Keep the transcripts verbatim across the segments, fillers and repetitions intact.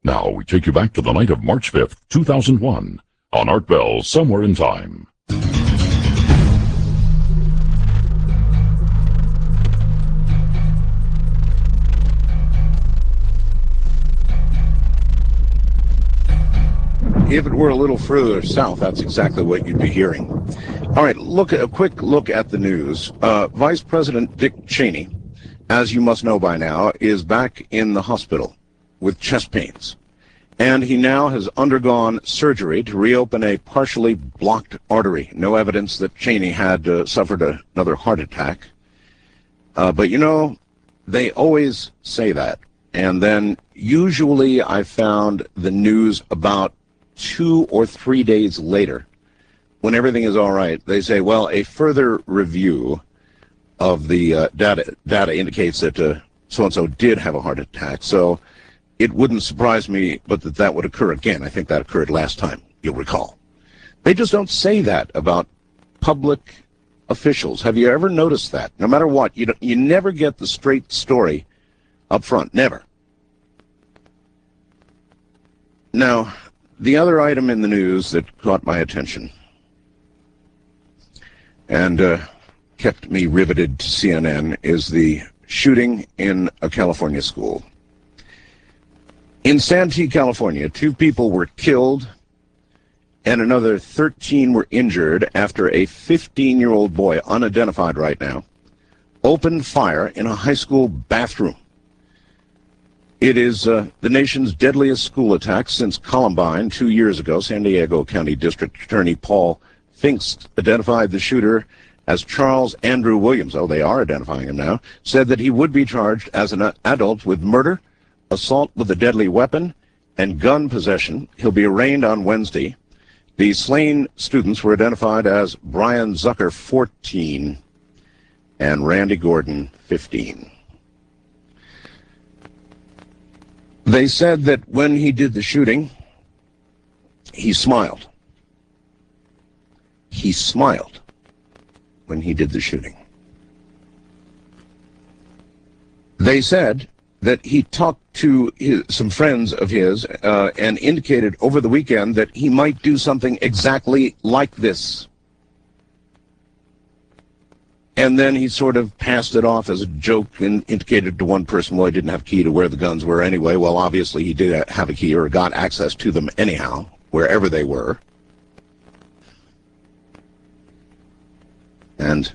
Now we take you back to the night of March fifth, two thousand one, on Art Bell's Somewhere in Time. If it were a little further south, that's exactly what you'd be hearing. All right, look a quick look at the news. Uh, Vice President Dick Cheney, as you must know by now, is back in the hospital with chest pains. And he now has undergone surgery to reopen a partially blocked artery. No evidence that Cheney had uh, suffered a, another heart attack. Uh, but, you know, they always say that. And then usually I found the news about two or three days later, when everything is all right, they say, well, a further review of the uh, data data indicates that uh, so-and-so did have a heart attack. So it wouldn't surprise me, but that that would occur again. I think that occurred last time, you'll recall. They just don't say that about public officials. Have you ever noticed that? No matter what, you don't, you never get the straight story up front. Never. Now, the other item in the news that caught my attention and uh, kept me riveted to C N N is the shooting in a California school. In Santee, California, two people were killed and another thirteen were injured after a fifteen-year-old boy, unidentified right now, opened fire in a high school bathroom. It is uh, the nation's deadliest school attack since Columbine two years ago. San Diego County District Attorney Paul Finks identified the shooter as Charles Andrew Williams. Oh, they are identifying him now. Said that he would be charged as an adult with murder, assault with a deadly weapon, and gun possession. He'll be arraigned on Wednesday. The slain students were identified as Brian Zucker, fourteen, and Randy Gordon, fifteen. They said that when he did the shooting, he smiled. He smiled when he did the shooting. They said that he talked to his, some friends of his uh, and indicated over the weekend that he might do something exactly like this. And then he sort of passed it off as a joke and indicated to one person, well, he didn't have a key to where the guns were anyway. Well, obviously he did have a key or got access to them anyhow, wherever they were. And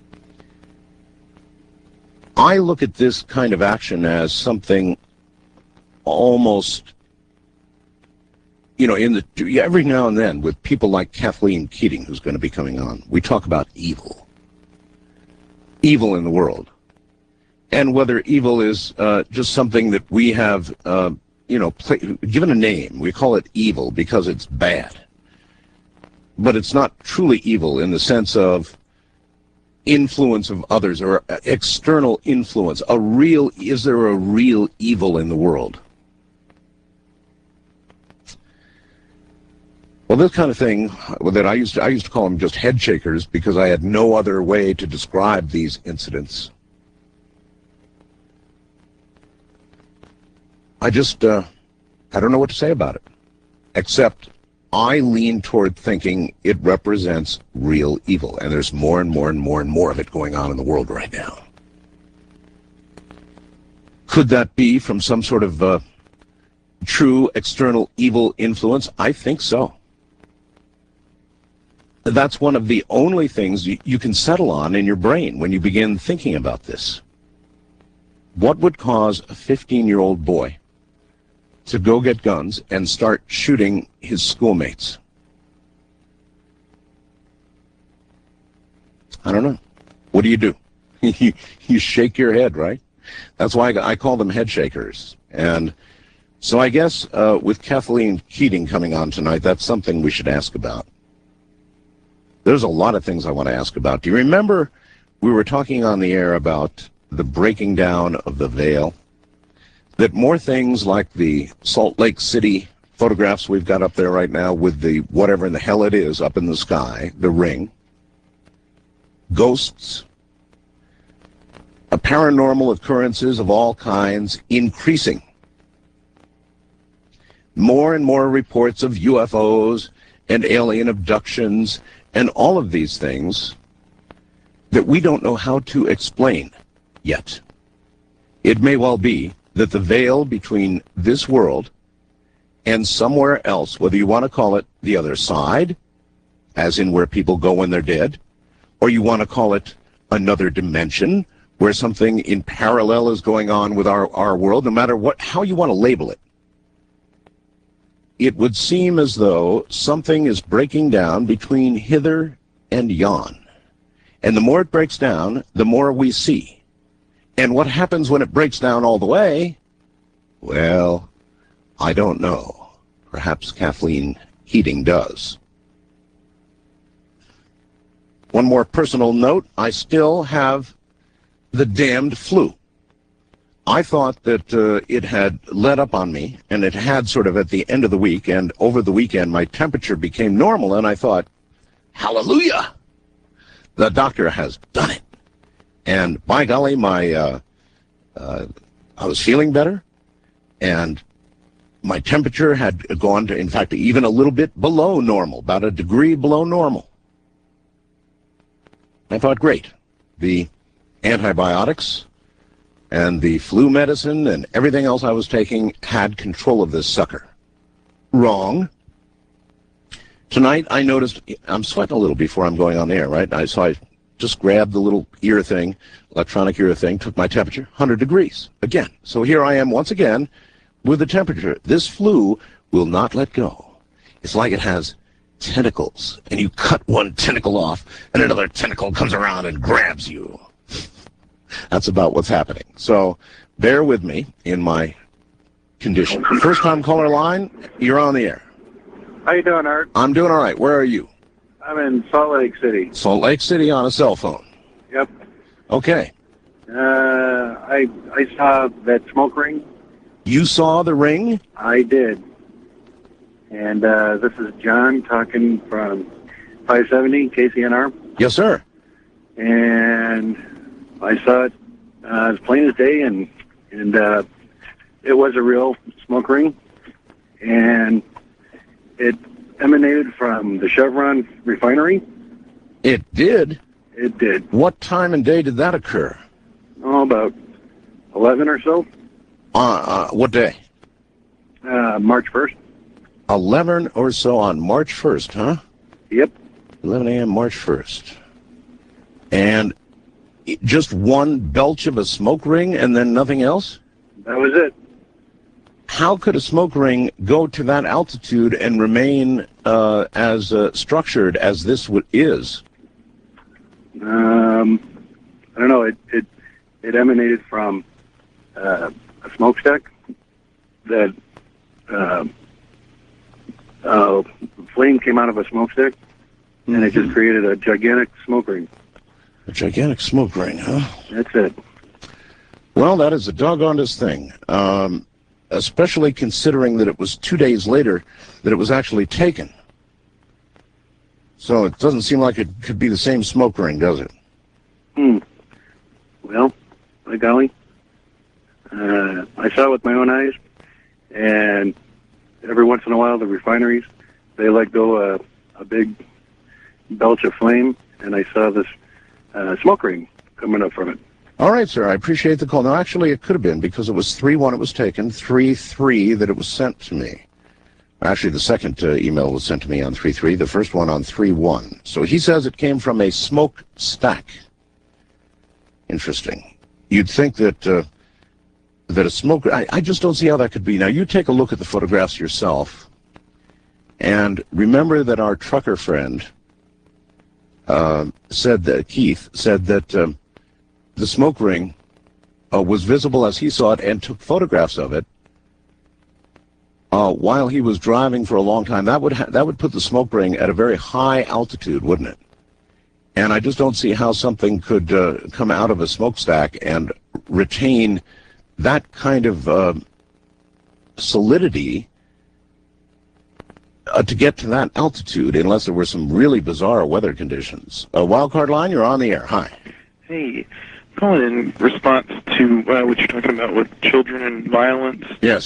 I look at this kind of action as something almost, you know, in the every now and then with people like Kathleen Keating, who's going to be coming on, we talk about evil. Evil in the world, and whether evil is uh, just something that we have, uh, you know, play, given a name. We call it evil because it's bad, but it's not truly evil in the sense of influence of others or external influence. A real, is there a real evil in the world? Well, this kind of thing that I used to, I used to call them just head shakers because I had no other way to describe these incidents. I just, uh, I don't know what to say about it, except I lean toward thinking it represents real evil, and there's more and more and more and more of it going on in the world right now. Could that be from some sort of uh, true external evil influence? I think so. That's one of the only things you, you can settle on in your brain when you begin thinking about this. What would cause a fifteen-year-old boy to go get guns and start shooting his schoolmates? I don't know. What do you do? you, you shake your head, right? That's why I, I call them head shakers. And so I guess uh, with Kathleen Keating coming on tonight, that's something we should ask about. There's a lot of things I want to ask about. Do you remember we were talking on the air about the breaking down of the veil? That more things like the Salt Lake City photographs we've got up there right now with the whatever in the hell it is up in the sky, the ring, ghosts, a paranormal occurrences of all kinds increasing. more and more reports of U F Os and alien abductions and all of these things that we don't know how to explain yet. It may well be that the veil between this world and somewhere else, whether you want to call it the other side, as in where people go when they're dead, or you want to call it another dimension, where something in parallel is going on with our, our world, no matter what, how you want to label it, it would seem as though something is breaking down between hither and yon. And the more it breaks down, the more we see. And what happens when it breaks down all the way? Well, I don't know. Perhaps Kathleen Keating does. One more personal note. I still have the damned flu. I thought that uh, it had let up on me, and it had sort of at the end of the week, and over the weekend my temperature became normal, and I thought, hallelujah! The doctor has done it. And by golly, my uh, uh, I was feeling better, and my temperature had gone to, in fact, even a little bit below normal, about a degree below normal. I thought, great. The antibiotics and the flu medicine and everything else I was taking had control of this sucker. Wrong. Tonight I noticed, I'm sweating a little before I'm going on the air, right? I, so I just grabbed the little ear thing, electronic ear thing, took my temperature, one hundred degrees, again. So here I am once again with the temperature. This flu will not let go. It's like it has tentacles, and you cut one tentacle off, and another tentacle comes around and grabs you. That's about what's happening. So bear with me in my condition. First time caller line, you're on the air. How you doing, Art? I'm doing all right. Where are you? I'm in Salt Lake City. Salt Lake City on a cell phone. Yep. Okay. Uh, I I saw that smoke ring. You saw the ring? I did. And uh, this is John talking from five seventy K C N R. Yes, sir. And I saw it uh, as plain as day, and and uh, it was a real smoke ring, and it emanated from the Chevron refinery. It did? It did. What time and day did that occur? Oh, about eleven or so. Uh, uh, what day? Uh, March first. eleven or so on March first, huh? Yep. eleven a.m. March first. And it- just one belch of a smoke ring and then nothing else? That was it. How could a smoke ring go to that altitude and remain uh, as uh, structured as this w- is? Um, I don't know. It it, it emanated from uh, a smokestack that uh, uh, flame came out of a smokestack, and mm-hmm. it just created a gigantic smoke ring. A gigantic smoke ring, huh? That's it. Well, that is the doggonedest thing, um, especially considering that it was two days later that it was actually taken. So it doesn't seem like it could be the same smoke ring, does it? Hmm. Well, by golly, uh, I saw it with my own eyes, and every once in a while the refineries, they let go a, a big belch of flame, and I saw this uh, smoke ring coming up from it. All right, sir. I appreciate the call. No, actually, it could have been because it was three one it was taken, three three that it was sent to me. Actually, the second uh, email was sent to me on three three, the first one on three one. So he says it came from a smoke stack. Interesting. You'd think that uh, that a smoke... I, I just don't see how that could be. Now, you take a look at the photographs yourself, and remember that our trucker friend uh, said that, Keith, said that um, the smoke ring uh, was visible as he saw it and took photographs of it uh, while he was driving for a long time. That would ha- that would put the smoke ring at a very high altitude, wouldn't it? And I just don't see how something could uh, come out of a smokestack and retain that kind of uh, solidity uh, to get to that altitude, unless there were some really bizarre weather conditions. Uh, Wildcard Line, you're on the air. Hi. Hey, calling in response to uh, what you're talking about with children and violence. Yes.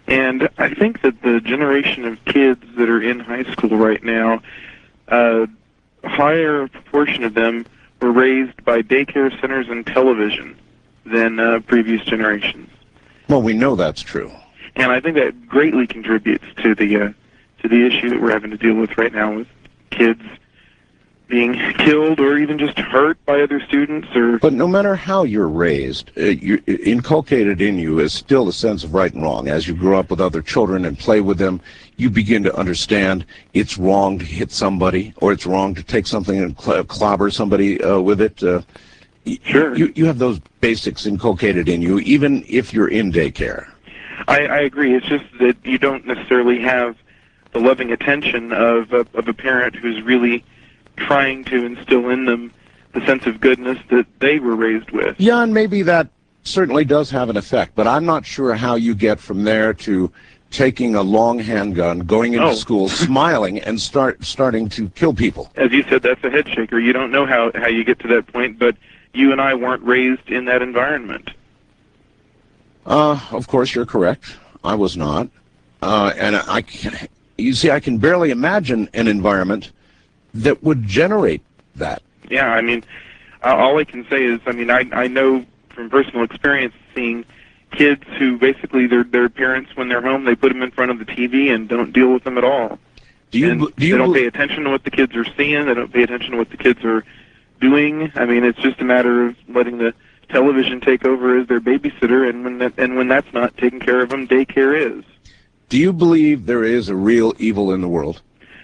And I think that the generation of kids that are in high school right now, uh, a higher proportion of them were raised by daycare centers and television than uh, previous generations. Well, we know that's true. And I think that greatly contributes to the uh, to the issue that we're having to deal with right now with kids being killed or even just hurt by other students. Or But no matter how you're raised, uh, you, inculcated in you is still a sense of right and wrong. As you grow up with other children and play with them, you begin to understand it's wrong to hit somebody, or it's wrong to take something and cl- clobber somebody uh, with it. Uh, Sure. You, you have those basics inculcated in you, even if you're in daycare. I, I agree. It's just that you don't necessarily have the loving attention of a, of a parent who's really trying to instill in them the sense of goodness that they were raised with. Yeah, and maybe that certainly does have an effect, but I'm not sure how you get from there to taking a long handgun, going into Oh. school, smiling, and start starting to kill people. As you said, that's a head shaker. You don't know how, how you get to that point, but you and I weren't raised in that environment. Uh, of course, you're correct. I was not. Uh, and I, can, you see, I can barely imagine an environment that would generate that. Yeah, I mean, uh, all I can say is, I mean, I, I know from personal experience seeing kids who basically their their parents, when they're home, they put them in front of the T V and don't deal with them at all. Do you? And do you they don't bel- pay attention to what the kids are seeing. They don't pay attention to what the kids are doing. I mean, it's just a matter of letting the television take over as their babysitter, and when that, and when that's not taking care of them, daycare is. Do you believe there is a real evil in the world?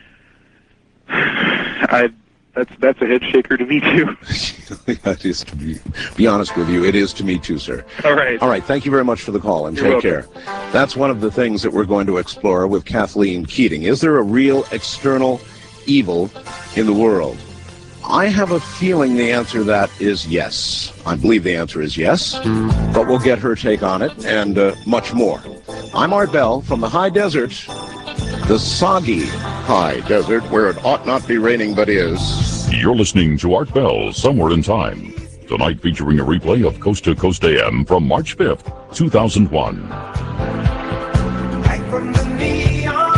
I that's that's a head shaker to me too. That is to be, be honest with you, it is to me too, sir. All right. All right, thank you very much for the call, and You're take welcome. care. That's one of the things that we're going to explore with Kathleen Keating. Is there a real external evil in the world? I have a feeling the answer to that is yes. I believe the answer is yes, but we'll get her take on it and uh, much more. I'm Art Bell from the high desert, the soggy high desert, where it ought not be raining but is. You're listening to Art Bell, Somewhere in Time. Tonight featuring a replay of Coast to Coast A M from March fifth, two thousand one. Back from the neon